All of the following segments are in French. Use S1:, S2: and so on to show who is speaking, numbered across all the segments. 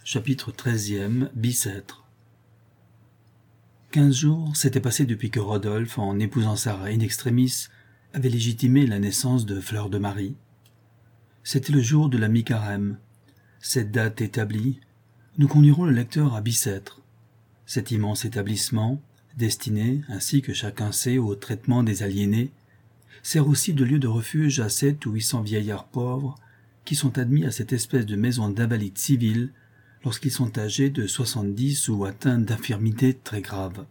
S1: Chapitre 13e, Bicêtre. 15 jours s'étaient passés depuis que Rodolphe, en épousant Sarah in extremis, avait légitimé la naissance de Fleur de Marie. C'était le jour de la mi-carême. Cette date établie, nous conduirons le lecteur à Bicêtre. Cet immense établissement, destiné, ainsi que chacun sait, au traitement des aliénés, sert aussi de lieu de refuge à 700 ou 800 vieillards pauvres qui sont admis à cette espèce de maison d'invalides civils lorsqu'ils sont âgés de 70 ou atteints d'infirmités très graves.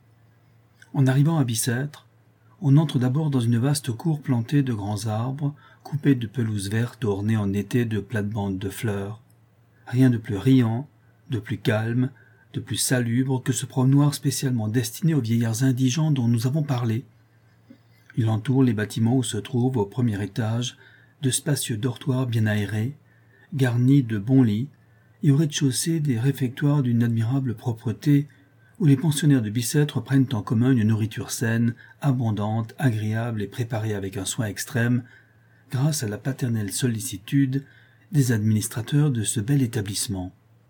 S1: En arrivant à Bicêtre, on entre d'abord dans une vaste cour plantée de grands arbres, coupée de pelouses vertes ornées en été de plates-bandes de fleurs. Rien de plus riant, de plus calme, de plus salubre que ce promenoir spécialement destiné aux vieillards indigents dont nous avons parlé. Il entoure les bâtiments où se trouvent, au premier étage, de spacieux dortoirs bien aérés, garnis de bons lits, et au rez-de-chaussée des réfectoires d'une admirable propreté où les pensionnaires de Bicêtre prennent en commun une nourriture saine, abondante, agréable et préparée avec un soin extrême, grâce à la paternelle sollicitude des administrateurs de ce bel établissement.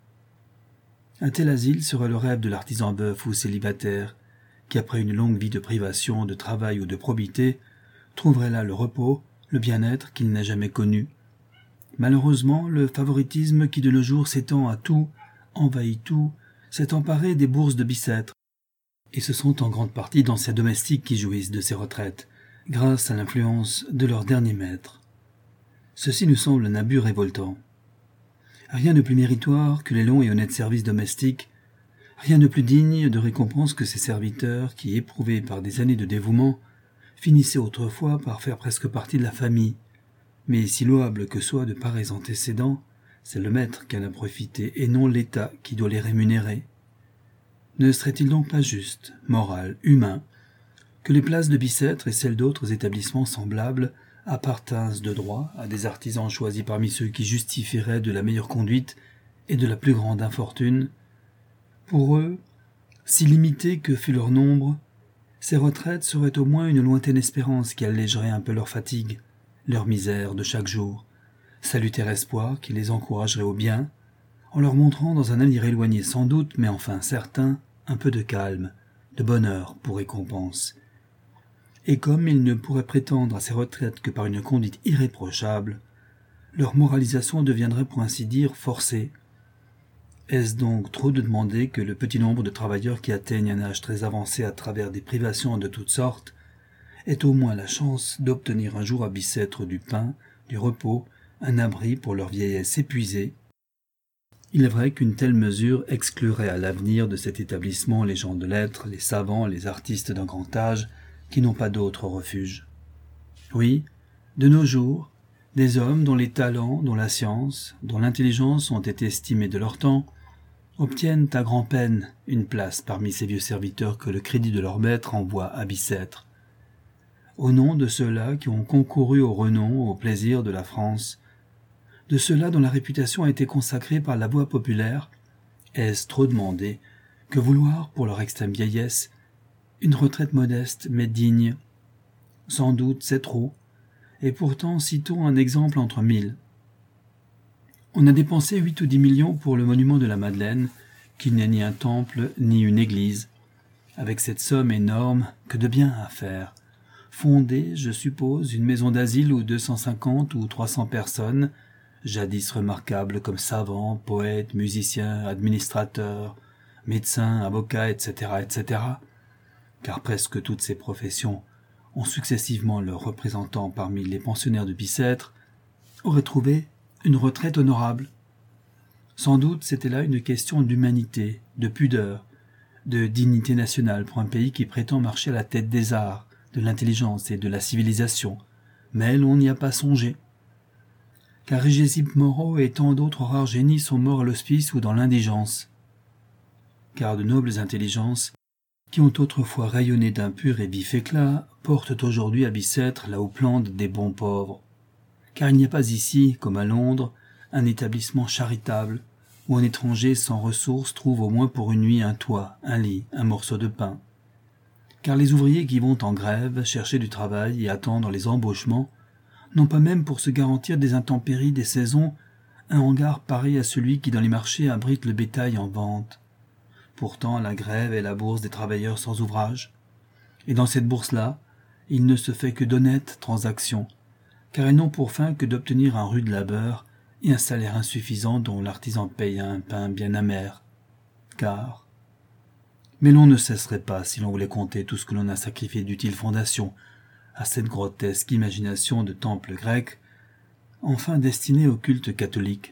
S1: Un tel asile serait le rêve de l'artisan veuf ou célibataire, qui après une longue vie de privation, de travail ou de probité, trouverait là le repos, le bien-être qu'il n'a jamais connu. Malheureusement, le favoritisme qui de nos jours s'étend à tout, envahit tout, s'est emparé des bourses de Bicêtre, et ce sont en grande partie d'anciens domestiques qui jouissent de ces retraites, grâce à l'influence de leur dernier maître. Ceci nous semble un abus révoltant. Rien de plus méritoire que les longs et honnêtes services domestiques, rien de plus digne de récompense que ces serviteurs qui, éprouvés par des années de dévouement, finissaient autrefois par faire presque partie de la famille. Mais si louable que soient de pareils antécédents, c'est le maître qui en a profité et non l'État qui doit les rémunérer. Ne serait-il donc pas juste, moral, humain, que les places de Bicêtre et celles d'autres établissements semblables appartinssent de droit à des artisans choisis parmi ceux qui justifieraient de la meilleure conduite et de la plus grande infortune? Pour eux, si limité que fût leur nombre, ces retraites seraient au moins une lointaine espérance qui allégerait un peu leur fatigue, leur misère de chaque jour, salutaire espoir qui les encouragerait au bien, en leur montrant dans un avenir éloigné sans doute, mais enfin certain, un peu de calme, de bonheur pour récompense. Et comme ils ne pourraient prétendre à ces retraites que par une conduite irréprochable, leur moralisation deviendrait pour ainsi dire forcée. Est-ce donc trop de demander que le petit nombre de travailleurs qui atteignent un âge très avancé à travers des privations de toutes sortes ait au moins la chance d'obtenir un jour à Bicêtre du pain, du repos, un abri pour leur vieillesse épuisée? Il est vrai qu'une telle mesure exclurait à l'avenir de cet établissement les gens de lettres, les savants, les artistes d'un grand âge, qui n'ont pas d'autre refuge. Oui, de nos jours, des hommes dont les talents, dont la science, dont l'intelligence ont été estimés de leur temps, obtiennent à grand-peine une place parmi ces vieux serviteurs que le crédit de leur maître envoie à Bicêtre. Au nom de ceux-là qui ont concouru au renom, au plaisir de la France, de ceux-là dont la réputation a été consacrée par la voix populaire, est-ce trop demander que vouloir, pour leur extrême vieillesse, une retraite modeste mais digne? Sans doute c'est trop, et pourtant citons un exemple entre 1000. On a dépensé 8 ou 10 millions pour le monument de la Madeleine, qui n'est ni un temple ni une église. Avec cette somme énorme, que de bien à faire. Fonder, je suppose, une maison d'asile où 250 ou 300 personnes, jadis remarquables comme savants, poètes, musiciens, administrateurs, médecins, avocats, etc., etc., car presque toutes ces professions ont successivement leurs représentants parmi les pensionnaires de Bicêtre, auraient trouvé une retraite honorable. Sans doute c'était là une question d'humanité, de pudeur, de dignité nationale pour un pays qui prétend marcher à la tête des arts, de l'intelligence et de la civilisation, mais l'on n'y a pas songé. Car Régésippe Moreau et tant d'autres rares génies sont morts à l'hospice ou dans l'indigence. Car de nobles intelligences, qui ont autrefois rayonné d'un pur et vif éclat, portent aujourd'hui à Bicêtre la houppelande des bons pauvres. Car il n'y a pas ici, comme à Londres, un établissement charitable, où un étranger sans ressources trouve au moins pour une nuit un toit, un lit, un morceau de pain. Car les ouvriers qui vont en grève chercher du travail et attendre les embauchements n'ont pas même pour se garantir des intempéries des saisons un hangar pareil à celui qui dans les marchés abrite le bétail en vente. Pourtant la grève est la bourse des travailleurs sans ouvrage. Et dans cette bourse-là, il ne se fait que d'honnêtes transactions, car elles n'ont pour fin que d'obtenir un rude labeur et un salaire insuffisant dont l'artisan paye un pain bien amer. Car... Mais l'on ne cesserait pas, si l'on voulait compter tout ce que l'on a sacrifié d'utile fondation à cette grotesque imagination de temple grec, enfin destiné au culte catholique.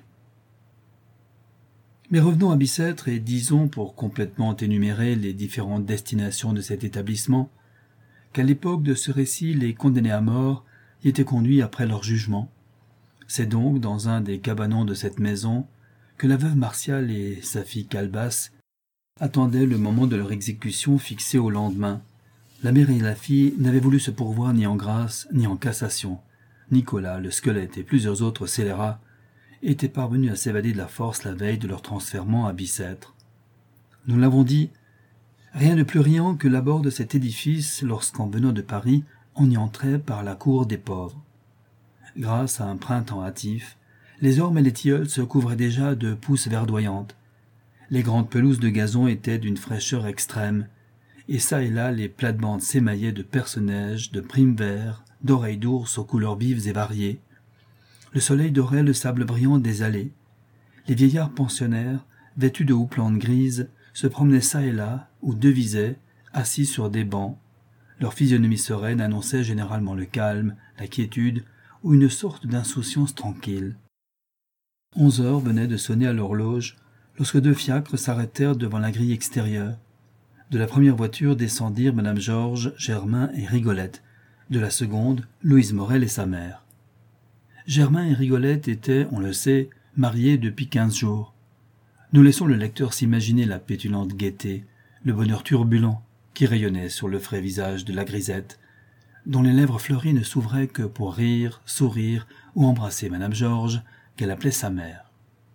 S1: Mais revenons à Bicêtre et disons, pour complètement énumérer les différentes destinations de cet établissement, qu'à l'époque de ce récit, les condamnés à mort y étaient conduits après leur jugement. C'est donc dans un des cabanons de cette maison que la veuve Martial et sa fille Calebasse attendaient le moment de leur exécution fixée au lendemain. La mère et la fille n'avaient voulu se pourvoir ni en grâce ni en cassation. Nicolas, le squelette et plusieurs autres scélérats étaient parvenus à s'évader de la force la veille de leur transfèrement à Bicêtre. Nous l'avons dit, rien de plus riant que l'abord de cet édifice lorsqu'en venant de Paris, on y entrait par la cour des pauvres. Grâce à un printemps hâtif, les ormes et les tilleuls se couvraient déjà de pousses verdoyantes. Les grandes pelouses de gazon étaient d'une fraîcheur extrême, et çà et là les plates-bandes s'émaillaient de perce-neige, de primes verts, d'oreilles d'ours aux couleurs vives et variées. Le soleil dorait le sable brillant des allées. Les vieillards pensionnaires, vêtus de houppelande grise, se promenaient çà et là, ou devisaient, assis sur des bancs. Leur physionomie sereine annonçait généralement le calme, la quiétude, ou une sorte d'insouciance tranquille. 11 heures venaient de sonner à l'horloge, lorsque 2 fiacres s'arrêtèrent devant la grille extérieure. De la première voiture descendirent Madame Georges, Germain et Rigolette. De la seconde, Louise Morel et sa mère. Germain et Rigolette étaient, on le sait, mariés depuis 15 jours. Nous laissons le lecteur s'imaginer la pétulante gaieté, le bonheur turbulent qui rayonnait sur le frais visage de la grisette, dont les lèvres fleuries ne s'ouvraient que pour rire, sourire ou embrasser Madame Georges, qu'elle appelait sa mère.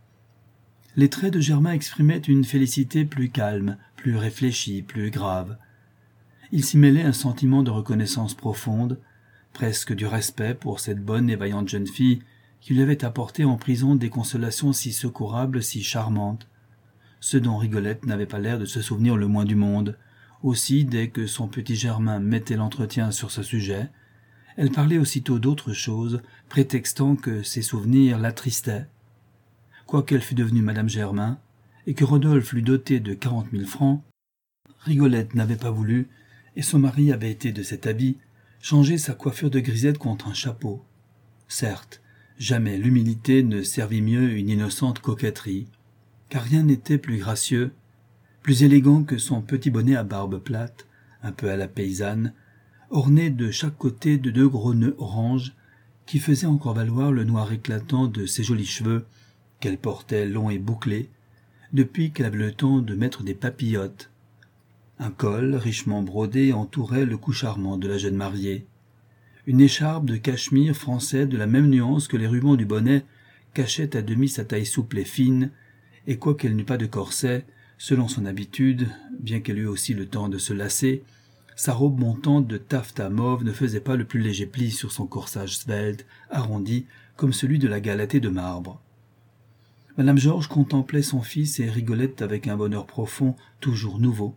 S1: Les traits de Germain exprimaient une félicité plus calme, plus réfléchie, plus grave. Il s'y mêlait un sentiment de reconnaissance profonde, presque du respect pour cette bonne et vaillante jeune fille qui lui avait apporté en prison des consolations si secourables, si charmantes, ce dont Rigolette n'avait pas l'air de se souvenir le moins du monde. Aussi, dès que son petit Germain mettait l'entretien sur ce sujet, elle parlait aussitôt d'autre chose, prétextant que ses souvenirs l'attristaient. Quoiqu'elle fût devenue Madame Germain, et que Rodolphe l'eût dotée de 40 000 francs, Rigolette n'avait pas voulu, et son mari avait été de cet habit, changer sa coiffure de grisette contre un chapeau. Certes, jamais l'humilité ne servit mieux une innocente coquetterie, car rien n'était plus gracieux, plus élégant que son petit bonnet à barbe plate, un peu à la paysanne, orné de chaque côté de 2 gros nœuds orange, qui faisaient encore valoir le noir éclatant de ses jolis cheveux, qu'elle portait longs et bouclés, depuis qu'elle avait le temps de mettre des papillotes. Un col richement brodé entourait le cou charmant de la jeune mariée. Une écharpe de cachemire français de la même nuance que les rubans du bonnet cachait à demi sa taille souple et fine, et quoiqu'elle n'eût pas de corset, selon son habitude, bien qu'elle eût aussi le temps de se lasser, sa robe montante de taffetas mauve ne faisait pas le plus léger pli sur son corsage svelte, arrondi, comme celui de la Galatée de marbre. Madame Georges contemplait son fils et Rigolette avec un bonheur profond, toujours nouveau.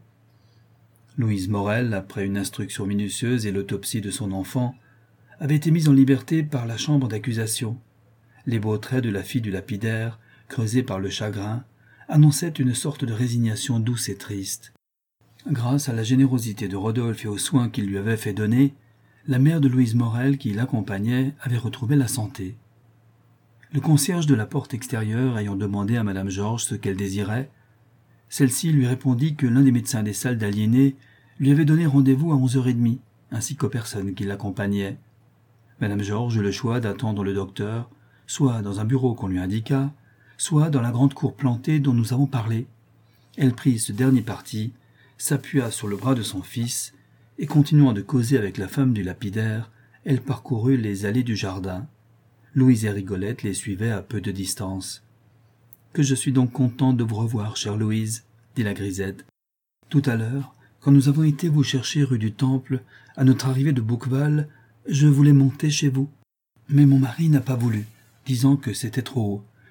S1: Louise Morel, après une instruction minutieuse et l'autopsie de son enfant, avait été mise en liberté par la chambre d'accusation. Les beaux traits de la fille du lapidaire, creusés par le chagrin, annonçaient une sorte de résignation douce et triste. Grâce à la générosité de Rodolphe et aux soins qu'il lui avait fait donner, la mère de Louise Morel, qui l'accompagnait, avait retrouvé la santé. Le concierge de la porte extérieure ayant demandé à Madame Georges ce qu'elle désirait, celle-ci lui répondit que l'un des médecins des salles d'aliénés lui avait donné rendez-vous à 11h30, ainsi qu'aux personnes qui l'accompagnaient. Madame Georges eut le choix d'attendre le docteur, soit dans un bureau qu'on lui indiqua, soit dans la grande cour plantée dont nous avons parlé. Elle prit ce dernier parti, s'appuya sur le bras de son fils, et continuant de causer avec la femme du lapidaire, elle parcourut les allées du jardin. Louise et Rigolette les suivaient à peu de distance. « Que je suis donc contente de vous revoir, chère Louise, » dit la grisette. « Tout à l'heure, quand nous avons été vous chercher rue du Temple, à notre arrivée de Bouqueval, je voulais monter chez vous. Mais mon mari n'a pas voulu, disant que c'était trop haut.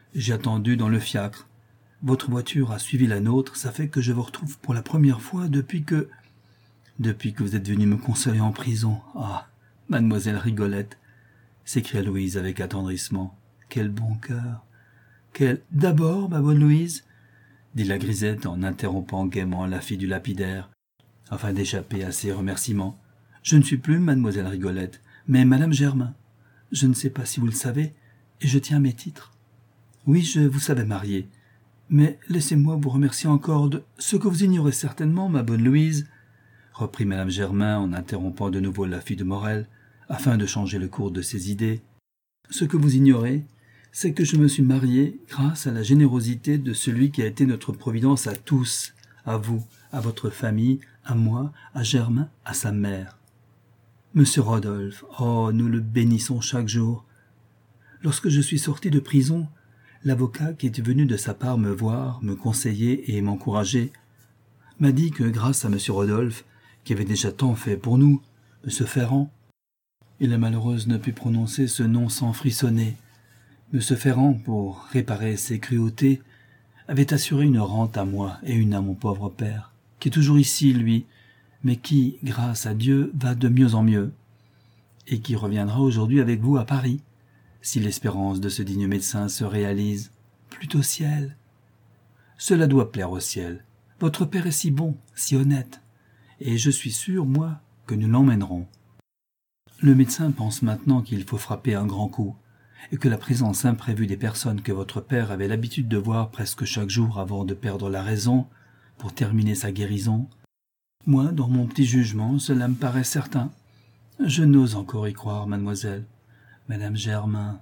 S1: J'ai attendu dans le fiacre. Votre voiture a suivi la nôtre, ça fait que je vous retrouve pour la première fois depuis que vous êtes venue me consoler en prison. Ah, mademoiselle Rigolette, s'écria Louise avec attendrissement. Quel bon cœur. D'abord, ma bonne Louise, dit la grisette en interrompant gaiement la fille du lapidaire, afin d'échapper à ses remerciements. Je ne suis plus mademoiselle Rigolette, mais madame Germain. Je ne sais pas si vous le savez, et je tiens mes titres. Oui, je vous savais mariée, mais laissez-moi vous remercier encore de ce que vous ignorez certainement, ma bonne Louise, reprit madame Germain en interrompant de nouveau la fille de Morel, afin de changer le cours de ses idées. Ce que vous ignorez, c'est que je me suis mariée grâce à la générosité de celui qui a été notre providence à tous, à vous, à votre famille, à moi, à Germain, à sa mère. Monsieur Rodolphe, oh, nous le bénissons chaque jour. Lorsque je suis sorti de prison, l'avocat qui était venu de sa part me voir, me conseiller et m'encourager, m'a dit que grâce à monsieur Rodolphe, qui avait déjà tant fait pour nous, monsieur Ferrand, et la malheureuse ne put prononcer ce nom sans frissonner, monsieur Ferrand, pour réparer ses cruautés, avait assuré une rente à moi et une à mon pauvre père, qui est toujours ici, lui, mais qui, grâce à Dieu, va de mieux en mieux, et qui reviendra aujourd'hui avec vous à Paris, si l'espérance de ce digne médecin se réalise. Plût au ciel. Cela doit plaire au ciel. Votre père est si bon, si honnête, et je suis sûr, moi, que nous l'emmènerons. Le médecin pense maintenant qu'il faut frapper un grand coup, et que la présence imprévue des personnes que votre père avait l'habitude de voir presque chaque jour avant de perdre la raison, pour terminer sa guérison, moi, dans mon petit jugement, cela me paraît certain. Je n'ose encore y croire, mademoiselle. Madame Germain,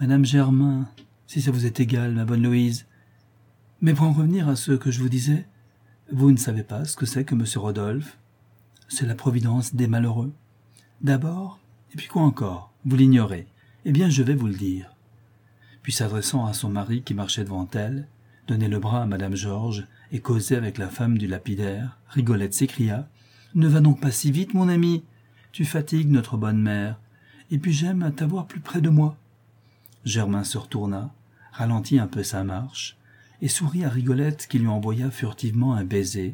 S1: si ça vous est égal, ma bonne Louise. Mais pour en revenir à ce que je vous disais, vous ne savez pas ce que c'est que monsieur Rodolphe. C'est la providence des malheureux. D'abord, et puis quoi encore, vous l'ignorez. Eh bien, je vais vous le dire. Puis s'adressant à son mari qui marchait devant elle, donnait le bras à madame Georges et causait avec la femme du lapidaire, Rigolette s'écria « Ne va donc pas si vite, mon ami. Tu fatigues notre bonne mère. Et puis j'aime à t'avoir plus près de moi. » Germain se retourna, ralentit un peu sa marche, et sourit à Rigolette qui lui envoya furtivement un baiser.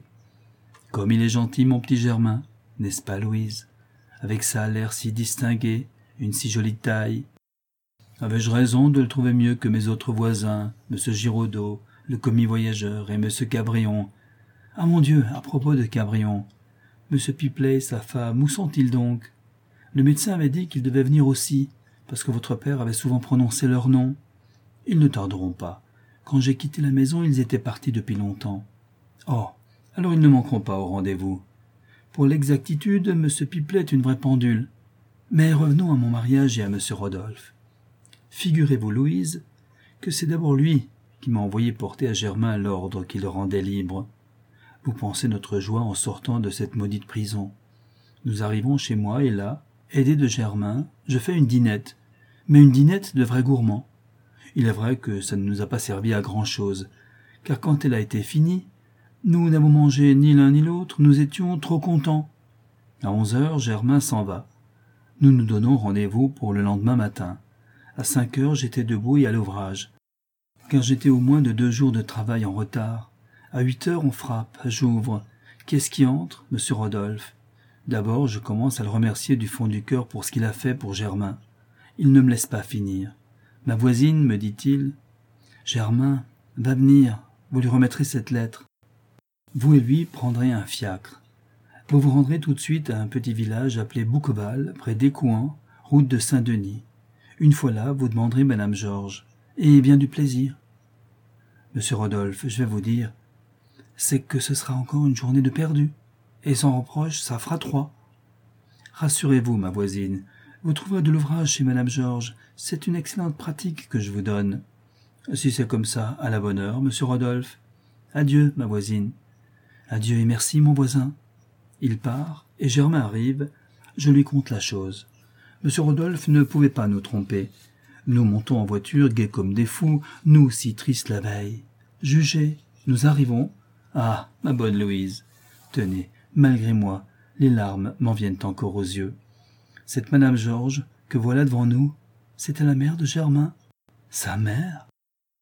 S1: « Comme il est gentil, mon petit Germain, n'est-ce pas, Louise? Avec ça l'air si distingué, une si jolie taille. Avais-je raison de le trouver mieux que mes autres voisins, M. Giraudot, le commis voyageur et M. Cabrion? Ah mon Dieu, à propos de Cabrion, M. Pipelet et sa femme, où sont-ils donc? Le médecin avait dit qu'ils devaient venir aussi, parce que votre père avait souvent prononcé leur nom. Ils ne tarderont pas. Quand j'ai quitté la maison, ils étaient partis depuis longtemps. Oh, alors ils ne manqueront pas au rendez-vous. Pour l'exactitude, M. Pipelet est une vraie pendule. Mais revenons à mon mariage et à M. Rodolphe. Figurez-vous, Louise, que c'est d'abord lui qui m'a envoyé porter à Germain l'ordre qui le rendait libre. Vous pensez notre joie en sortant de cette maudite prison. Nous arrivons chez moi et là, aidé de Germain, je fais une dînette, mais une dînette de vrais gourmands. Il est vrai que ça ne nous a pas servi à grand-chose, car quand elle a été finie, nous n'avons mangé ni l'un ni l'autre, nous étions trop contents. À 11h, Germain s'en va. Nous nous donnons rendez-vous pour le lendemain matin. À 5h, j'étais debout et à l'ouvrage, car j'étais au moins de 2 jours de travail en retard. À 8h, on frappe, j'ouvre. Qu'est-ce qui entre? Monsieur Rodolphe. D'abord, je commence à le remercier du fond du cœur pour ce qu'il a fait pour Germain. Il ne me laisse pas finir. Ma voisine, me dit-il, « Germain, va venir, vous lui remettrez cette lettre. Vous et lui prendrez un fiacre. Vous vous rendrez tout de suite à un petit village appelé Bouqueval, près d'Écouen, route de Saint-Denis. Une fois là, vous demanderez madame Georges, et bien du plaisir. Monsieur Rodolphe, je vais vous dire, c'est que ce sera encore une journée de perdu, et sans reproche, ça fera 3. Rassurez-vous, ma voisine, vous trouverez de l'ouvrage chez madame Georges, c'est une excellente pratique que je vous donne. Si c'est comme ça, à la bonne heure, monsieur Rodolphe. Adieu, ma voisine. Adieu et merci, mon voisin. Il part, et Germain arrive, je lui conte la chose. Monsieur Rodolphe ne pouvait pas nous tromper. Nous montons en voiture, gais comme des fous, nous si tristes la veille. Jugez, nous arrivons. Ah, ma bonne Louise, tenez, malgré moi, les larmes m'en viennent encore aux yeux. Cette madame Georges, que voilà devant nous, c'était la mère de Germain. Sa mère?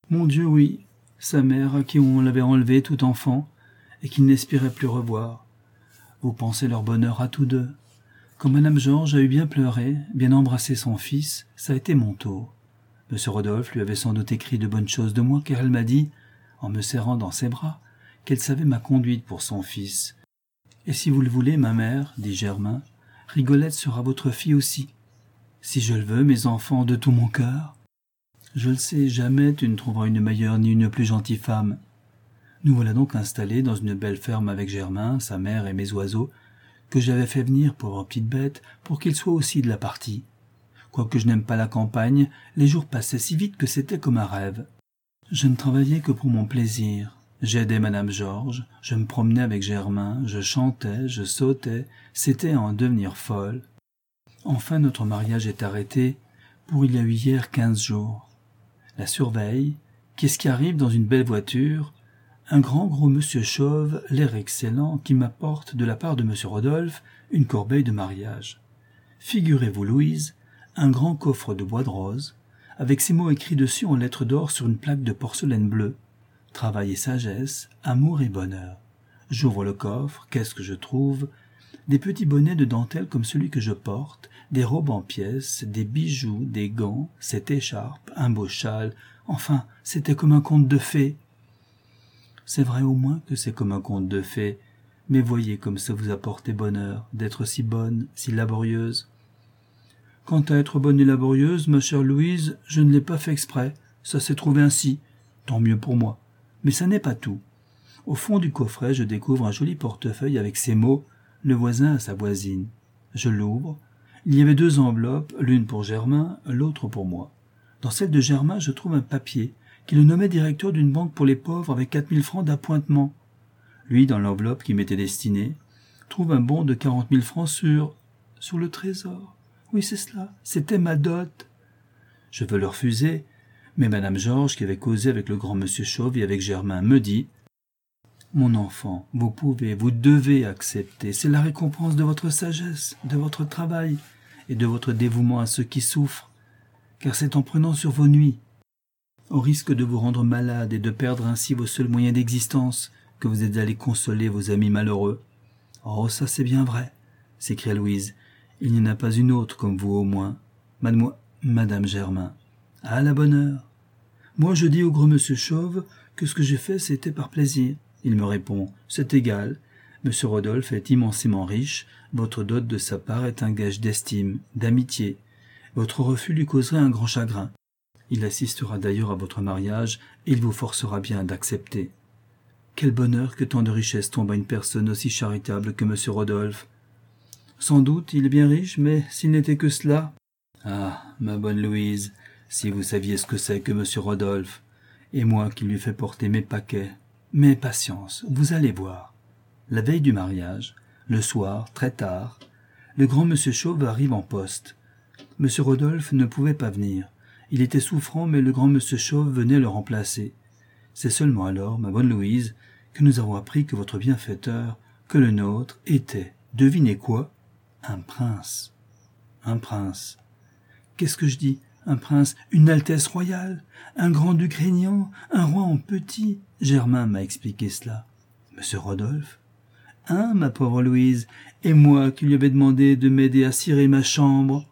S1: Mon Dieu, oui, sa mère à qui on l'avait enlevé tout enfant et qu'il n'espérait plus revoir. Vous pensez leur bonheur à tous deux. Quand Madame Georges a eu bien pleuré, bien embrassé son fils, ça a été mon tour. Monsieur Rodolphe lui avait sans doute écrit de bonnes choses de moi, car elle m'a dit, en me serrant dans ses bras, qu'elle savait ma conduite pour son fils. « Et si vous le voulez, ma mère, dit Germain, Rigolette sera votre fille aussi. Si je le veux, mes enfants, de tout mon cœur. Je le sais, jamais tu ne trouveras une meilleure ni une plus gentille femme. » Nous voilà donc installés dans une belle ferme avec Germain, sa mère et mes oiseaux, que j'avais fait venir pour leurs petites bêtes, pour qu'ils soient aussi de la partie. Quoique je n'aime pas la campagne, les jours passaient si vite que c'était comme un rêve. Je ne travaillais que pour mon plaisir. J'aidais Madame Georges, je me promenais avec Germain, je chantais, je sautais, c'était à en devenir folle. Enfin notre mariage est arrêté, pour il y a eu hier 15 jours. La surveille, qu'est-ce qui arrive dans une belle voiture? Un grand gros monsieur chauve, l'air excellent, qui m'apporte de la part de monsieur Rodolphe une corbeille de mariage. Figurez-vous, Louise, un grand coffre de bois de rose, avec ces mots écrits dessus en lettres d'or sur une plaque de porcelaine bleue. Travail et sagesse, amour et bonheur. J'ouvre le coffre, qu'est-ce que je trouve? Des petits bonnets de dentelle comme celui que je porte, des robes en pièces, des bijoux, des gants, cette écharpe, un beau châle, enfin, c'était comme un conte de fées. C'est vrai au moins que c'est comme un conte de fées, mais voyez comme ça vous apportait bonheur, d'être si bonne, si laborieuse. Quant à être bonne et laborieuse, ma chère Louise, je ne l'ai pas fait exprès, ça s'est trouvé ainsi, tant mieux pour moi. Mais ça n'est pas tout. Au fond du coffret, je découvre un joli portefeuille avec ces mots « Le voisin à sa voisine ». Je l'ouvre. Il y avait 2 enveloppes, l'une pour Germain, l'autre pour moi. Dans celle de Germain, je trouve un papier qui le nommait directeur d'une banque pour les pauvres avec 4000 francs d'appointement. Lui, dans l'enveloppe qui m'était destinée, trouve un bon de 40 000 francs sur le trésor. Oui, c'est cela, c'était ma dot. Je veux le refuser, mais Madame Georges, qui avait causé avec le grand monsieur Chauve et avec Germain, me dit « Mon enfant, vous pouvez, vous devez accepter, c'est la récompense de votre sagesse, de votre travail et de votre dévouement à ceux qui souffrent, car c'est en prenant sur vos nuits, au risque de vous rendre malade et de perdre ainsi vos seuls moyens d'existence, que vous êtes allé consoler vos amis malheureux. »« Oh, ça c'est bien vrai, » s'écria Louise. « Il n'y en a pas une autre comme vous au moins, Madame Germain. » À la bonne heure. Moi je dis au gros monsieur Chauve que ce que j'ai fait c'était par plaisir. Il me répond, c'est égal. Monsieur Rodolphe est immensément riche, votre dot de sa part est un gage d'estime, d'amitié. Votre refus lui causerait un grand chagrin. Il assistera d'ailleurs à votre mariage et il vous forcera bien d'accepter. Quel bonheur que tant de richesses tombent à une personne aussi charitable que monsieur Rodolphe. Sans doute il est bien riche, mais s'il n'était que cela. Ah, ma bonne Louise, si vous saviez ce que c'est que monsieur Rodolphe, et moi qui lui fais porter mes paquets. Mais patience, vous allez voir. La veille du mariage, le soir, très tard, le grand monsieur Chauve arrive en poste. Monsieur Rodolphe ne pouvait pas venir. Il était souffrant, mais le grand monsieur Chauve venait le remplacer. C'est seulement alors, ma bonne Louise, que nous avons appris que votre bienfaiteur, que le nôtre, était, devinez quoi? Un prince. Un prince. Qu'est-ce que je dis? Un prince, une altesse royale, un grand-duc régnant, un roi en petit. Germain m'a expliqué cela. Monsieur Rodolphe? Hein, ma pauvre Louise, et moi qui lui avais demandé de m'aider à cirer ma chambre.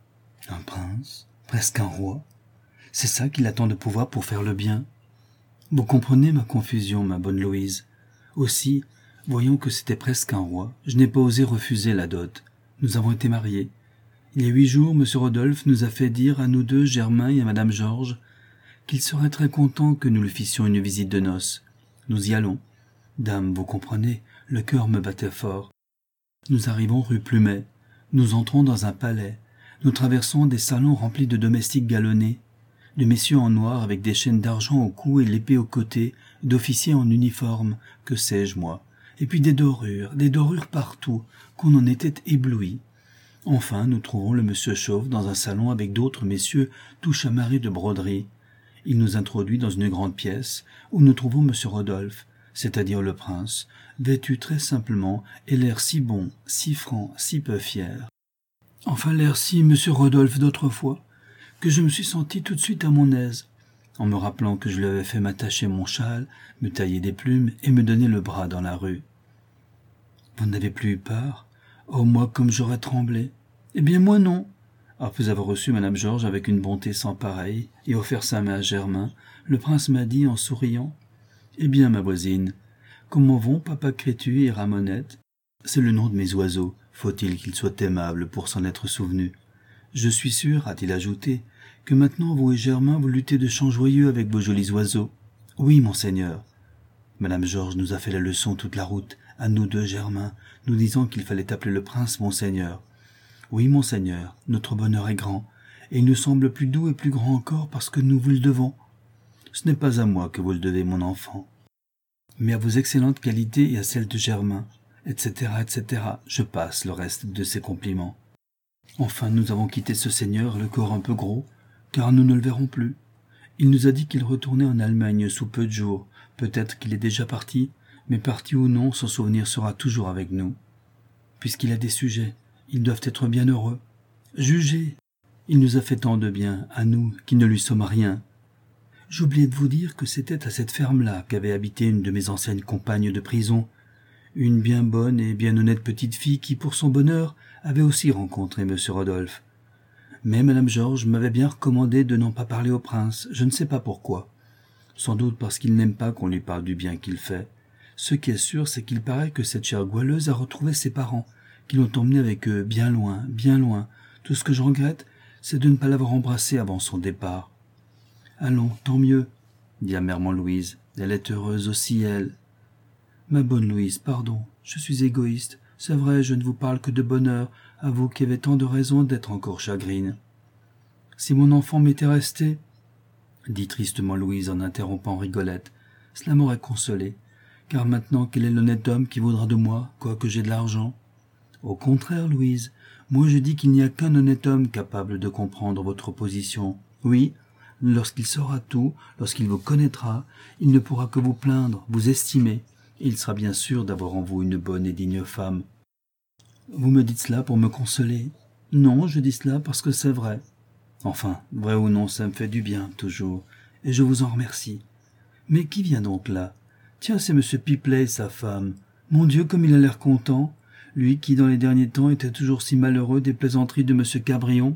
S1: Un prince, presque un roi. C'est ça qu'il attend de pouvoir pour faire le bien. Vous comprenez ma confusion, ma bonne Louise. Aussi, voyant que c'était presque un roi, je n'ai pas osé refuser la dot. Nous avons été mariés. Il y a 8 jours, monsieur Rodolphe nous a fait dire à nous deux, Germain et à madame Georges, qu'il serait très content que nous lui fissions une visite de noces. Nous y allons. Dame, vous comprenez, le cœur me battait fort. Nous arrivons rue Plumet. Nous entrons dans un palais. Nous traversons des salons remplis de domestiques galonnés, de messieurs en noir avec des chaînes d'argent au cou et l'épée au côté, d'officiers en uniforme, que sais-je moi, et puis des dorures partout, qu'on en était ébloui. Enfin, nous trouvons le monsieur Chauve dans un salon avec d'autres messieurs tout chamarrés de broderie. Il nous introduit dans une grande pièce où nous trouvons monsieur Rodolphe, c'est-à-dire le prince, vêtu très simplement et l'air si bon, si franc, si peu fier. Enfin l'air si monsieur Rodolphe d'autrefois, que je me suis senti tout de suite à mon aise. en me rappelant que je lui avais fait m'attacher mon châle, me tailler des plumes et me donner le bras dans la rue. « Vous n'avez plus eu peur ? Oh, moi, comme j'aurais tremblé !»« Eh bien, moi, non !» Après avoir reçu madame Georges avec une bonté sans pareille et offert sa main à Germain, le prince m'a dit en souriant : « Eh bien, ma voisine, comment vont papa Crétu et Ramonette ? C'est le nom de mes oiseaux. Faut-il qu'ils soient aimables pour s'en être souvenus ? Je suis sûr, a-t-il ajouté, que maintenant vous et Germain vous luttez de chants joyeux avec vos jolis oiseaux. Oui, monseigneur. Madame Georges nous a fait la leçon toute la route, à nous deux, Germain, nous disant qu'il fallait appeler le prince monseigneur. Oui, monseigneur, notre bonheur est grand, et il nous semble plus doux et plus grand encore parce que nous vous le devons. Ce n'est pas à moi que vous le devez, mon enfant, mais à vos excellentes qualités et à celles de Germain, etc., etc. Je passe le reste de ces compliments. Enfin, nous avons quitté ce seigneur, le corps un peu gros, car nous ne le verrons plus. Il nous a dit qu'il retournait en Allemagne sous peu de jours. Peut-être qu'il est déjà parti, mais parti ou non, son souvenir sera toujours avec nous. Puisqu'il a des sujets, ils doivent être bien heureux. Jugez, il nous a fait tant de bien, à nous, qui ne lui sommes rien. J'oubliais de vous dire que c'était à cette ferme-là qu'avait habité une de mes anciennes compagnes de prison, une bien bonne et bien honnête petite fille qui, pour son bonheur, avait aussi rencontré M. Rodolphe. Mais Mme Georges m'avait bien recommandé de n'en pas parler au prince, je ne sais pas pourquoi. Sans doute parce qu'il n'aime pas qu'on lui parle du bien qu'il fait. Ce qui est sûr, c'est qu'il paraît que cette chère goualeuse a retrouvé ses parents, qui l'ont emmenée avec eux bien loin, bien loin. Tout ce que je regrette, c'est de ne pas l'avoir embrassée avant son départ. « Allons, tant mieux, » dit amèrement Louise. « Elle est heureuse aussi, elle. »« Ma bonne Louise, pardon, je suis égoïste. C'est vrai, je ne vous parle que de bonheur, à vous qui avez tant de raisons d'être encore chagrine. Si mon enfant m'était resté, dit tristement Louise en interrompant Rigolette, cela m'aurait consolé, car maintenant quel est l'honnête homme qui voudra de moi, quoique j'ai de l'argent? Au contraire, Louise, moi je dis qu'il n'y a qu'un honnête homme capable de comprendre votre position. Oui, lorsqu'il saura tout, lorsqu'il vous connaîtra, il ne pourra que vous plaindre, vous estimer, et il sera bien sûr d'avoir en vous une bonne et digne femme. Vous me dites cela pour me consoler? Non, je dis cela parce que c'est vrai. Enfin, vrai ou non, ça me fait du bien, toujours, et je vous en remercie. Mais qui vient donc là? Tiens, c'est M. Pipelet et sa femme. Mon Dieu, comme il a l'air content, lui qui, dans les derniers temps, était toujours si malheureux des plaisanteries de M. Cabrion.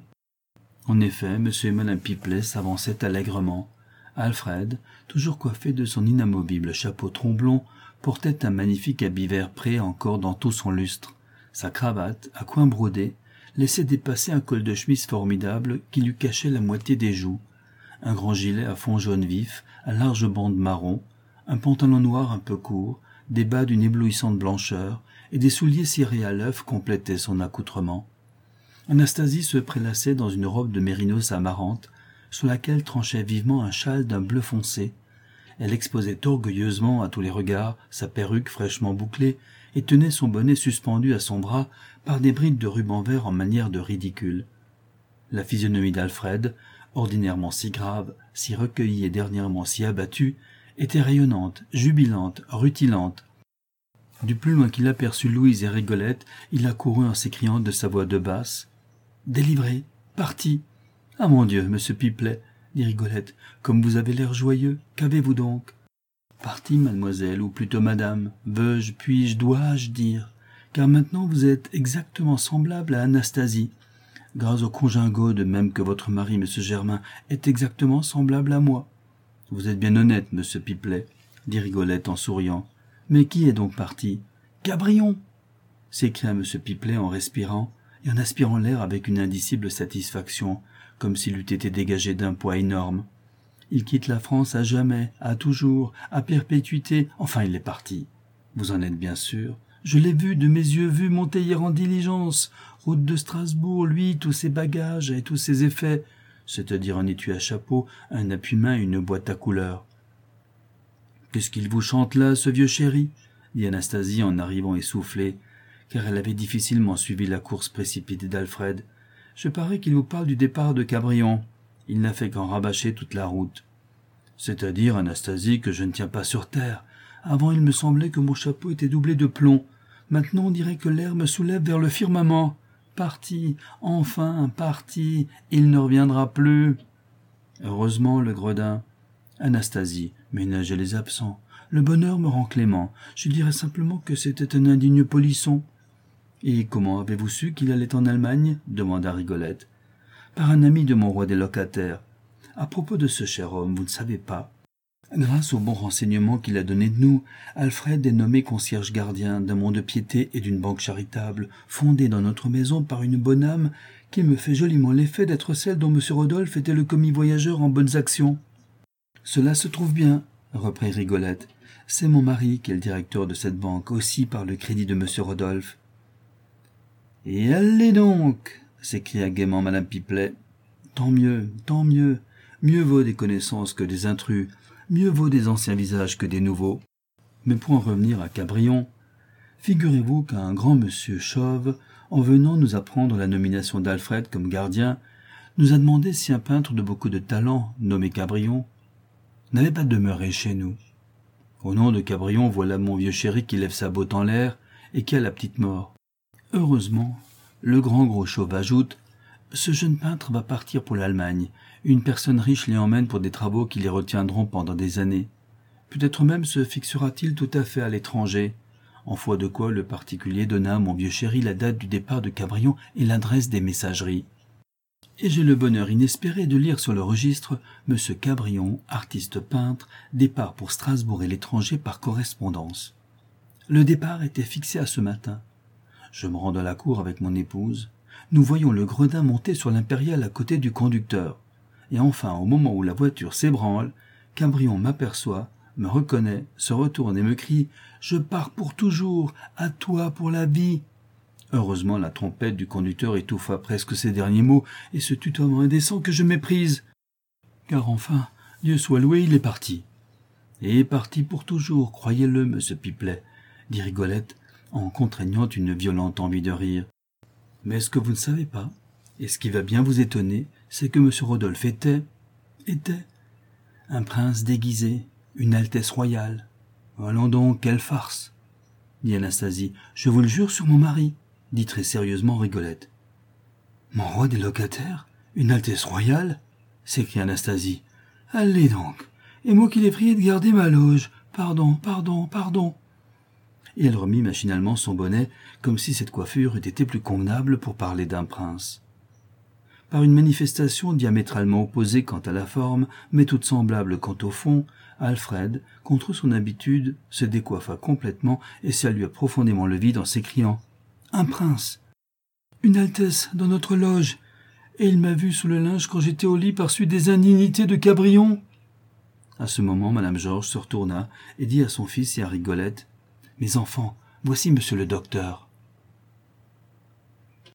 S1: En effet, M. et Mme Pipelet s'avançaient allègrement. Alfred, toujours coiffé de son inamovible chapeau tromblon, portait un magnifique habit vert prêt encore dans tout son lustre. Sa cravate, à coins brodés, laissait dépasser un col de chemise formidable qui lui cachait la moitié des joues, un grand gilet à fond jaune vif, à large bande marron, un pantalon noir un peu court, des bas d'une éblouissante blancheur, et des souliers cirés à l'œuf complétaient son accoutrement. Anastasie se prélassait dans une robe de mérinos amarante, sur laquelle tranchait vivement un châle d'un bleu foncé. Elle exposait orgueilleusement à tous les regards sa perruque fraîchement bouclée et tenait son bonnet suspendu à son bras par des brides de ruban vert en manière de ridicule. La physionomie d'Alfred, ordinairement si grave, si recueillie et dernièrement si abattue, était rayonnante, jubilante, rutilante. Du plus loin qu'il aperçut Louise et Rigolette, il accourut en s'écriant de sa voix de basse : « Délivré, parti !»« Ah mon Dieu, monsieur Pipelet, » dit Rigolette, « comme vous avez l'air joyeux, qu'avez-vous donc ?»« Parti, mademoiselle, ou plutôt madame, veux-je, puis-je, dois-je dire, car maintenant vous êtes exactement semblable à Anastasie, grâce au congingot, de même que votre mari, monsieur Germain, est exactement semblable à moi. »« Vous êtes bien honnête, monsieur Pipelet, » dit Rigolette en souriant. « Mais qui est donc parti ?»« Cabrion !» s'écria monsieur Pipelet en respirant et en aspirant l'air avec une indicible satisfaction, comme s'il eût été dégagé d'un poids énorme. Il quitte la France à jamais, à toujours, à perpétuité, enfin il est parti. Vous en êtes bien sûr. Je l'ai vu, de mes yeux vus, monter hier en diligence, route de Strasbourg, lui, tous ses bagages et tous ses effets, c'est-à-dire un étui à chapeau, un appuie-main et une boîte à couleurs. « Qu'est-ce qu'il vous chante là, ce vieux chéri ?» dit Anastasie en arrivant essoufflée, car elle avait difficilement suivi la course précipitée d'Alfred. « Je parie qu'il vous parle du départ de Cabrion. Il n'a fait qu'en rabâcher toute la route. »« C'est-à-dire, Anastasie, que je ne tiens pas sur terre. Avant, il me semblait que mon chapeau était doublé de plomb. Maintenant, on dirait que l'air me soulève vers le firmament. Parti, enfin, parti, il ne reviendra plus. » Heureusement, le gredin. Anastasie ménageait les absents. Le bonheur me rend clément. Je dirais simplement que c'était un indigne polisson. Et comment avez-vous su qu'il allait en Allemagne? Demanda Rigolette. Par un ami de mon roi des locataires. À propos de ce cher homme, vous ne savez pas. Grâce aux bons renseignements qu'il a donnés de nous, Alfred est nommé concierge gardien d'un monde de piété et d'une banque charitable, fondée dans notre maison par une bonne âme qui me fait joliment l'effet d'être celle dont M. Rodolphe était le commis voyageur en bonnes actions. Cela se trouve bien, reprit Rigolette. C'est mon mari qui est le directeur de cette banque, aussi par le crédit de M. Rodolphe. Et allez donc, s'écria gaiement Madame Pipelet. Tant mieux, tant mieux. Mieux vaut des connaissances que des intrus. Mieux vaut des anciens visages que des nouveaux. Mais pour en revenir à Cabrion, figurez-vous qu'un grand monsieur chauve, en venant nous apprendre la nomination d'Alfred comme gardien, nous a demandé si un peintre de beaucoup de talent, nommé Cabrion, n'avait pas demeuré chez nous. Au nom de Cabrion, voilà mon vieux chéri qui lève sa botte en l'air et qui a la petite mort. Heureusement, le grand gros chauve ajoute « Ce jeune peintre va partir pour l'Allemagne. Une personne riche l'y emmène pour des travaux qui les retiendront pendant des années. Peut-être même se fixera-t-il tout à fait à l'étranger. » En foi de quoi le particulier donna à mon vieux chéri la date du départ de Cabrion et l'adresse des messageries. Et j'ai le bonheur inespéré de lire sur le registre « Monsieur Cabrion, artiste peintre, départ pour Strasbourg et l'étranger par correspondance. » Le départ était fixé à ce matin. Je me rends dans la cour avec mon épouse. Nous voyons le gredin monter sur l'impériale à côté du conducteur. Et enfin, au moment où la voiture s'ébranle, Cabrion m'aperçoit, me reconnaît, se retourne et me crie « Je pars pour toujours, à toi pour la vie !» Heureusement, la trompette du conducteur étouffa presque ces derniers mots et ce tutoiement indécent que je méprise. Car enfin, Dieu soit loué, il est parti. Et est parti pour toujours, croyez-le, monsieur Pipelet, dit Rigolette, en contraignant une violente envie de rire. Mais ce que vous ne savez pas, et ce qui va bien vous étonner, c'est que monsieur Rodolphe était un prince déguisé, une altesse royale. Allons donc, quelle farce, dit Anastasie. Je vous le jure sur mon mari, dit très sérieusement Rigolette. Mon roi des locataires, une altesse royale, s'écria Anastasie. Allez donc, et moi qui l'ai prié de garder ma loge. Pardon, pardon, pardon. Et elle remit machinalement son bonnet, comme si cette coiffure eût été plus convenable pour parler d'un prince. Par une manifestation diamétralement opposée quant à la forme, mais toute semblable quant au fond, Alfred, contre son habitude, se décoiffa complètement et salua profondément le vide en s'écriant « Un prince, une altesse dans notre loge, et il m'a vu sous le linge quand j'étais au lit par suite des indignités de Cabrion. » À ce moment, Madame Georges se retourna et dit à son fils et à Rigolette « Mes enfants, voici monsieur le docteur. »